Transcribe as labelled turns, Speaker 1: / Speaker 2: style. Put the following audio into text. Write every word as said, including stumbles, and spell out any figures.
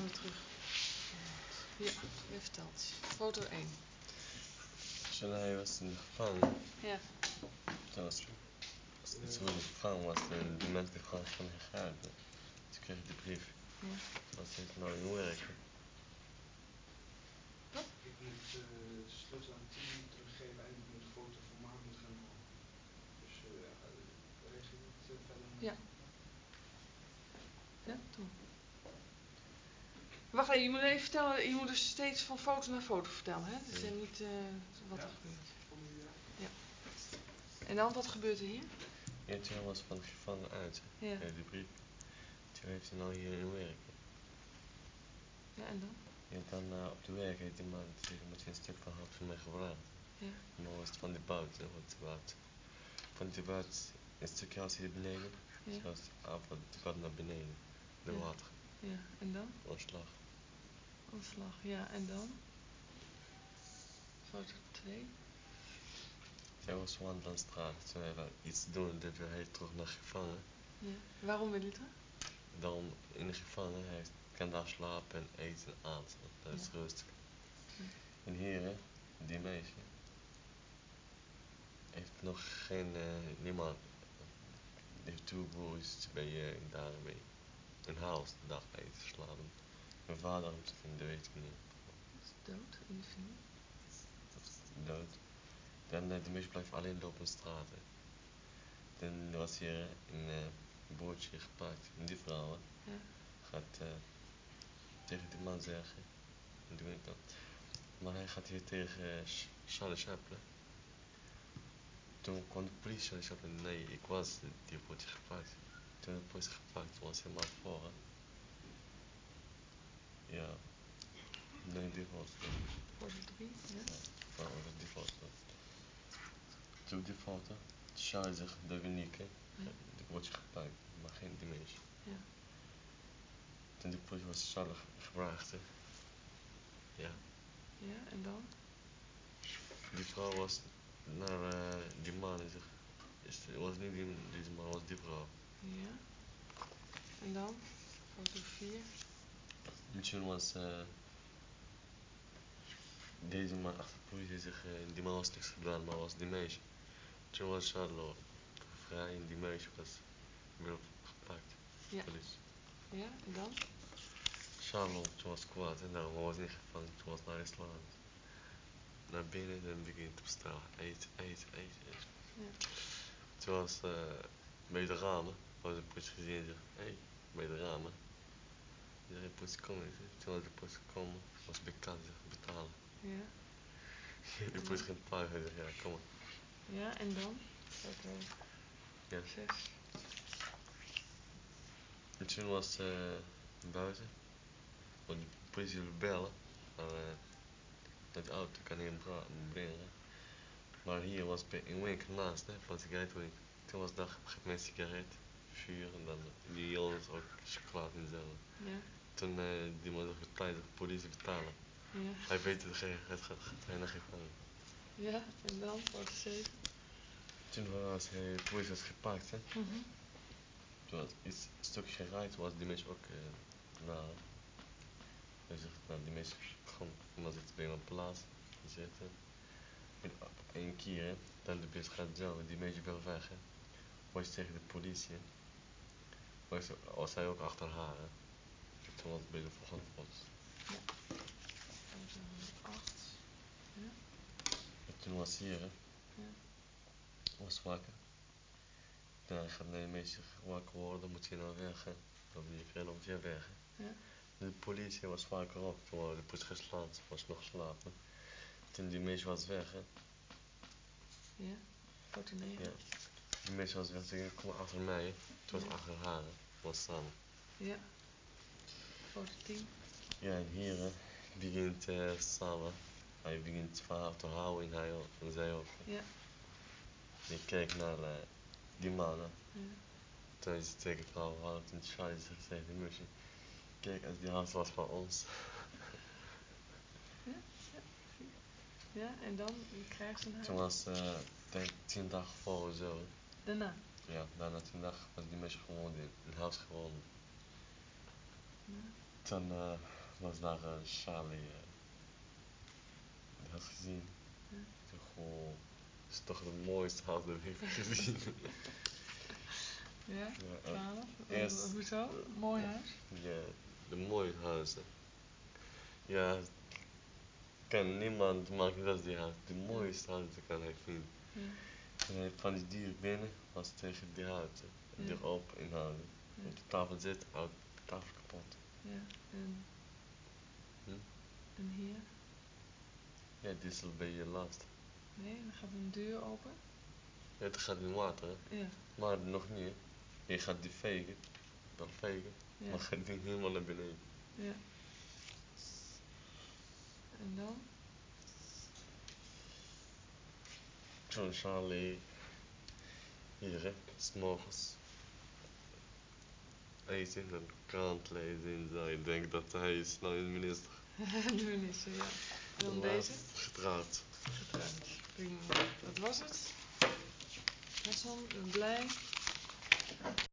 Speaker 1: zijn we terug. Ja, je vertelt. Foto één.
Speaker 2: Toen hij was in de gevangen,
Speaker 1: Ja.
Speaker 2: toen was het zo in de gevangen was en die mensen die gewoon van hem gehouden. Toen kreeg ik de brief.
Speaker 1: Ja.
Speaker 2: Wat ze heeft nou in werken.
Speaker 1: Wat?
Speaker 3: Ik moet uh, de sleutel aan Tini teruggeven en ik moet de foto van Mark moet gaan halen. Dus uh, uh, regel je het uh, verder nog?
Speaker 1: Ja. Ja, doe. Wacht even, je moet even vertellen, je moet dus steeds van foto naar foto vertellen, hè? Dus
Speaker 2: Ja.
Speaker 1: niet uh, wat
Speaker 3: Ja.
Speaker 1: er gebeurt.
Speaker 3: Vonden jullie dat?
Speaker 1: Ja. En dan, wat gebeurt er hier?
Speaker 2: Ja, toen was van de gevangen uit, hè?
Speaker 1: Ja.
Speaker 2: Die brief. Toen heeft hij nou hier in werken.
Speaker 1: Ja, en dan?
Speaker 2: Ja, dan uh, op de werk heeft die man gezegd, moet je een stuk van hout van mij gebruiken.
Speaker 1: Ja.
Speaker 2: Maar was het van die bout, hè? Want die bout. Van die bout, een stukje hout hier beneden.
Speaker 1: Ja.
Speaker 2: Zoals af, het gaat naar beneden. De
Speaker 1: Ja.
Speaker 2: water.
Speaker 1: Ja, en dan?
Speaker 2: Omslag.
Speaker 1: Omslag, ja, en dan? Foto twee.
Speaker 2: Zij was wandelen aan de straat. Toen hij wel iets doen, dat hij terug naar gevangen.
Speaker 1: Ja. Waarom wil je terug?
Speaker 2: Dan in de gevangen, hij kan daar slapen en eten en aten. Dat is
Speaker 1: Ja.
Speaker 2: rustig.
Speaker 1: Ja.
Speaker 2: En hier, hè, die meisje, heeft nog geen, uh, niemand, heeft twee broers bij uh, daar mee een huis dag eten slapen. Mijn vader moet het vinden, weet ik niet.
Speaker 1: Is dood in de film?
Speaker 2: Dat is dood. Dan uh, de meisje blijft alleen lopen op straat. Hè. Dan was hier uh, een uh, bootje gepakt. En die vrouw hè,
Speaker 1: Ja.
Speaker 2: gaat uh, tegen die man zeggen. En doe ik dat. Maar hij gaat hier tegen uh, Charlie Chaplin. Toen kwam de politie, Charlie Chaplin. Nee, ik was die bootje gepakt. Toen de politie gepakt was, helemaal voor. Hè. Ja. Nee, die was het.
Speaker 1: Foto drie, ja.
Speaker 2: Ja, dat was die foto. Toen die foto, Charlie zegt, de Winieke,
Speaker 1: Ja.
Speaker 2: die bootje gepakt, maar geen die meisje.
Speaker 1: Ja.
Speaker 2: Toen die politie was Charlie gevraagd, hè. Ja.
Speaker 1: Ja, en dan?
Speaker 2: Die vrouw was naar uh, die man en zegt, het was niet die, deze man, was die vrouw.
Speaker 1: Ja. En dan? Foto vier.
Speaker 2: En toen was uh, deze man achter de politie zegt, uh, die man was niks gedaan, maar was die meisje. Toen was Charlotte vrij en die meisje was weer gepakt.
Speaker 1: Ja.
Speaker 2: Politie.
Speaker 1: Ja, en dan?
Speaker 2: Charlotte, toen was kwaad en daarom was niet gevangen, toen was naar Island. Naar binnen en begint te bestaan, eten, eten, eten. eten.
Speaker 1: Ja.
Speaker 2: Toen was uh, bij de ramen, was de politie gezien en zegt, hé, hey, bij de ramen. Ja, de politie komen. Toen was de politie gekomen, was bekend, zegt, betalen.
Speaker 1: Ja.
Speaker 2: De politie ging pakken, hij zegt, ja, kom maar.
Speaker 1: Ja, en dan? Foto
Speaker 2: Ja.
Speaker 1: zes.
Speaker 2: En toen was uh, buiten, want de politie wilde bellen, maar uh, met de auto kan hij hem brengen. Maar hier was bij een winkel naast, hè, van sigarettenwinkel. Toen was daar op een sigaret, vuur en dan die jongens ook chocolade en zo.
Speaker 1: Ja.
Speaker 2: Toen uh, die man zegt, betalen, de politie betalen.
Speaker 1: Ja.
Speaker 2: Hij weet dat hij gaat, gaat, gaat hij naar gevangen.
Speaker 1: Ja, en dan? Foto zeven.
Speaker 2: Toen was hij, de politie was gepakt, hè.
Speaker 1: Mm-hmm.
Speaker 2: Toen was iets, een stukje geraaid, was die mensen ook uh, naar. Hij zegt, nou die mensen, gewoon, maar zitten bij een plaats, die zitten. En één keer, hè, dan de bus gaat zo, die mensen weer weg, hè. Was tegen de politie, was, was hij ook achter haar, hè. Toen was het bij de volgende foto's.
Speaker 1: Ja. Foto acht. Ja.
Speaker 2: En toen was hier, hè.
Speaker 1: Ja.
Speaker 2: Was wakker. Dan gaat de meisje wakker worden, moet je nou weg, hè. Dan moet je verder, moet je weg, hè.
Speaker 1: Ja.
Speaker 2: De politie was vaker op, toen de politie geslapen, was nog geslapen. Toen die meisje was weg, hè.
Speaker 1: Ja. Foto negen.
Speaker 2: Ja. Die meisje was weg, ze kom achter mij, hè. Toen was
Speaker 1: Ja.
Speaker 2: achter haar, hè. Was samen.
Speaker 1: Ja. Foto tien.
Speaker 2: Ja, en hier, hè, begint uh, samen. Hij begint van haar te houden en hij ook, en zij ook.
Speaker 1: Ja.
Speaker 2: Je kijkt naar uh, die man, hè.
Speaker 1: Ja.
Speaker 2: Toen is het tegen vrouw houdt en Charlie zegt tegen die meisje, kijk, als die huis was van ons.
Speaker 1: Ja. Ja. Ja, en dan? Je krijgt zijn huis.
Speaker 2: Toen was, uh, denk tien dagen voor of zo.
Speaker 1: Daarna?
Speaker 2: Ja, daarna tien dagen was die meisje gewoon in een huis gewonnen.
Speaker 1: Ja.
Speaker 2: Toen uh, was daar uh, Charlie, uh, die had gezien.
Speaker 1: Ja.
Speaker 2: Ik dacht, goh, dat is toch het mooiste huis dat ik heb gezien.
Speaker 1: Ja,
Speaker 2: Ja, uh,
Speaker 1: twaalf.
Speaker 2: eerst,
Speaker 1: Ho- hoezo? Mooi huis?
Speaker 2: Ja, de mooie huizen. Ja, kan niemand maken dat die huis. De mooiste huizen kan hij vinden.
Speaker 1: Ja.
Speaker 2: En hij van die dier binnen was tegen die huizen.
Speaker 1: Ja.
Speaker 2: Die open inhouden.
Speaker 1: Ja.
Speaker 2: Op de tafel zitten, houdt de tafel kapot.
Speaker 1: Ja, en,
Speaker 2: Hm?
Speaker 1: en hier?
Speaker 2: Ja, dit is een beetje lastig.
Speaker 1: Nee, dan gaat een deur open.
Speaker 2: Ja, het gaat in water, hè.
Speaker 1: Ja,
Speaker 2: Maar nog niet. Je gaat die vegen, dan vegen,
Speaker 1: ja,
Speaker 2: maar gaat die helemaal naar beneden.
Speaker 1: ja. En dan?
Speaker 2: John Charlie, hier hè, 's morgens eten en krant lezen en zo. Ik denk dat hij is nou een minister.
Speaker 1: De minister, ja. En dan
Speaker 2: Laatst
Speaker 1: deze?
Speaker 2: getrouwd.
Speaker 1: Getrouwd. Prima. Dat was het. Hassan, blij.